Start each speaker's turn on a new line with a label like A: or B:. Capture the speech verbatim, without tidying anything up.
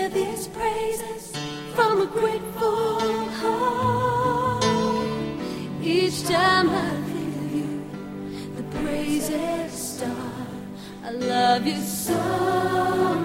A: these praises from a grateful heart. Each time I feel you, the praises start. I love you so